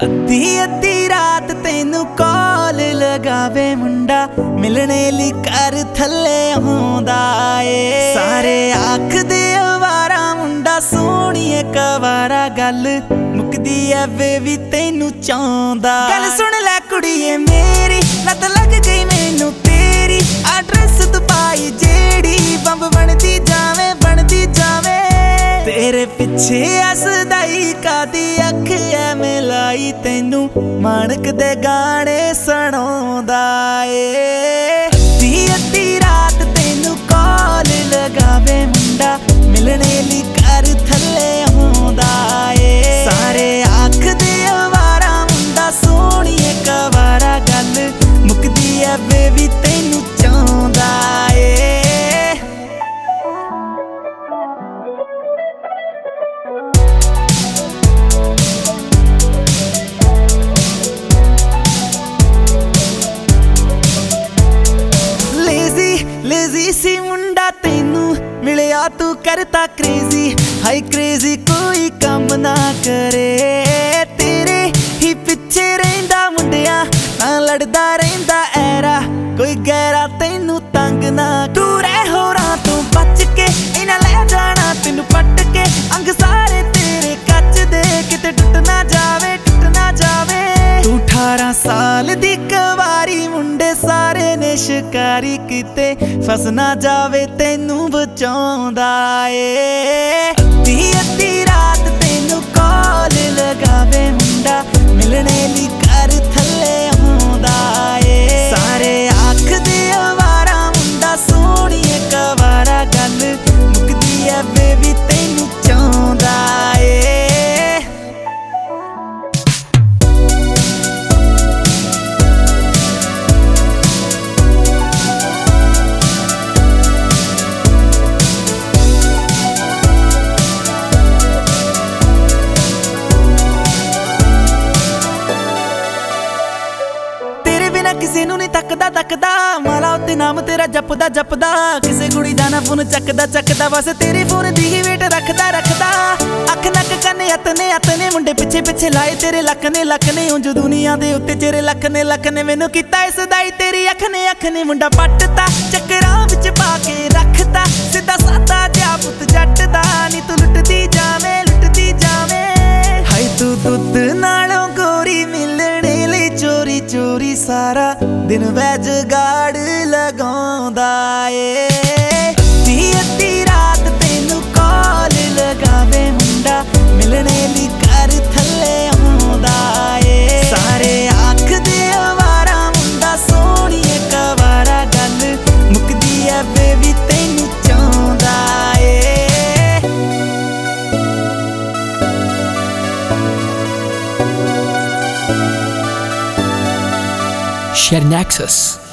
ਅੱਧੀ ਅੱਧੀ ਰਾਤ ਤੈਨੂੰ ਕਾਲ ਲਗਾਵੇ ਮੁੰਡਾ, ਮਿਲਣੇ ਲਈ ਘਰ ਥੱਲੇ ਆਉਂਦਾ ਏ। ਸਾਰੇ ਆਖਦੇ ਅਵਾਰਾ ਮੁੰਡਾ, ਸੋਹਣੀਏ ਕਵਾਰਾ ਗੱਲ ਮੁੱਕਦੀ ਐ ਵੇ ਵੀ ਤੈਨੂੰ ਚਾਹੁੰਦਾ। ਗੱਲ ਸੁਣ ਲੈ ਕੁੜੀਏ ਮੇਰੀ, ਲੱਤ ਲੱਗ ਗਈ ਮੈਨੂੰ ਤੇਰੀ, ਐਡਰੈਸ ਤੂੰ ਪਾਈ ਜਿਹੜੀ, ਬੰਬ ਬਣਦੀ ਜਾਵੇ ਬਣਦੀ ਜਾਵੇ। ਤੇਰੇ ਪਿੱਛੇ ਹੱਸਦਾਈ ਕਾਦੀ ਅੱਖ ਐਵੇਂ ਲਾਈ, ਤੈਨੂੰ ਮਾਣਕ ਦੇ ਗਾਣੇ ਸੁਣਾਉਂਦਾ ਏ। ਅੱਧੀ ਅੱਧੀ ਰਾਤ ਤੈਨੂੰ ਕਾਲ ਲਗਾਵੇ ਮੁੰਡਾ, ਮਿਲਣੇ ਲਈ ਘਰ ਥੱਲੇ ਆਉਂਦਾ ਏ। ਸਾਰੇ ਆਖਦੇ ਅਵਾਰਾ ਮੁੰਡਾ, ਸੋਹਣੀਏ ਕਵਾਰਾ ਗੱਲ ਮੁੱਕਦੀ ਐ ਵੇ ਵੀ ਤੈਨੂੰ ਚਾਹੁੰਦਾ ਏ। ਲੇਜ਼ੀ ਸੀ ਮੁੰਡਾ ਤੈਨੂੰ ਮਿਲਿਆ ਤੂੰ ਕਰਤਾ ਕ੍ਰੇਜ਼ੀ, ਹਾਈ ਕ੍ਰੇਜ਼ੀ ਕੋਈ ਕੰਮ ਨਾ ਕਰੇ। ਤੇਰੇ ਹੀ ਪਿੱਛੇ ਰਹਿੰਦਾ ਮੁੰਡਿਆਂ ਨਾਲ ਲੜਦਾ ਰਹਿੰਦਾ ਐਰਾ, ਕੋਈ ਗੈਰਾ ਤੈਨੂੰ ਤੰਗ ਨਾ। ਤੂੰ ਰਹਿ ਹੋਰਾਂ ਤੋਂ ਬਚ ਕੇ, ਇਹਨਾਂ ਲੈ ਜਾਣਾ ਤੈਨੂੰ ਪੱਟ ਕੇ। ਅੰਗ ਸਾਰੇ ਤੇਰੇ ਕੱਚ ਦੇ, ਕਿਤੇ ਟੁੱਟ ਨਾ ਜਾਵੇ ਟੁੱਟ ਨਾ ਜਾਵੇ। ਤੂੰ 18 ਸਾਲ ਦੀ ਕਵਾਰੀ, ਮੁੰਡੇ ਸਾਰੇ ਨੇ ਸ਼ਿਕਾਰੀ, ਕਿਤੇ ਫਸ ਨਾ ਜਾਵੇ ਤੈਨੂੰ ਬਚਾਉਂਦਾ ਏ। ਅੱਧੀ ਅੱਧੀ ਰਾਤ ਤੈਨੂੰ ਕਾਲ ਲਗਾਵੇ ਮੁੰਡਾ, ਮਿਲਣੇ ਲਈ ਘਰ ਥੱਲੇ ਆਉਂਦਾ ਏ। ਸਾਰੇ ਆਖਦੇ ਅਵਾਰਾ ਮੁੰਡਾ, ਸੋਹਣੀਏ ਕਵਾਰਾ ਗੱਲ ਮੁੱਕਦੀ ਐ ਵੇ ਵੀ ਤੈਨੂੰ ਚਾਹੁੰਦਾ ਏ। ਕਿਸੇ ਨੂੰ ਨਹੀਂ ਤੱਕਦਾ ਮਾਲਾ ਉੱਤੇ ਨਾਮ ਤੇਰਾ ਜਪਦਾ ਜਪਦਾ। ਕਿਸੇ ਕੁੜੀ ਦਾ ਨਾ ਫੋਨ ਚੱਕਦਾ ਬਸ ਤੇਰੇ ਫੋਨ ਦੀ ਹੀ ਵੇਟ ਰੱਖਦਾ। ਅੱਖ ਨੱਕ ਕੰਨ ਅਤਨੇ ਮੁੰਡੇ ਪਿੱਛੇ ਲਾਏ ਤੇਰੇ ਲੱਖ ਨੇ। ਉਂਝ ਦੁਨੀਆ ਦੇ ਉੱਤੇ ਤੇਰੇ ਲੱਖ ਨੇ ਮੈਨੂੰ ਕੀਤਾ ਇਸ ਦਾਈ ਤੇਰੀ ਅੱਖ ਨੇ। ਮੁੰਡਾ ਪੱਟਤਾ ਚੱਕਰਾਂ ਵਿੱਚ ਪਾ ਕੇ ਰੱਖਤਾ, ਸਿੱਧਾ ਸਾਦਾ ਜਿਹਾ ਪੁੱਤ ਜੱਟ ਦਾ। ਨੀ ਤੂੰ ਲੁੱਟਦੀ ਜਾਵੇਂ ਹਾਈ ਤੂੰ ਦੁੱਧ ਨਾਲੋਂ ਗੋਰੀ, ਮਿਲਣੇ ਲਈ ਚੋਰੀ ਚੋਰੀ ਸਾਰਾ ਦਿਨ ਵੈਜ ਗਾੜ ਲਗਾਉਂਦਾ ਏ। ਅੱਧੀ ਅੱਧੀ ਰਾਤ ਤੈਨੂੰ ਕਾਲ ਲਗਾਵੇ ਮੁੰਡਾ, ਮਿਲਣੇ ਲਈ ਘਰ ਥੱਲੇ ਆਉਂਦਾ ਏ। ਸਾਰੇ ਆਖਦੇ ਅਵਾਰਾ ਮੁੰਡਾ, ਸੋਹਣੀਏ ਕਵਾਰਾ ਗੱਲ ਮੁੱਕਦੀ ਐ ਵੇ ਵੀ ਤੈਨੂੰ ਚਾਹੁੰਦਾ ਏ। Share Nexus.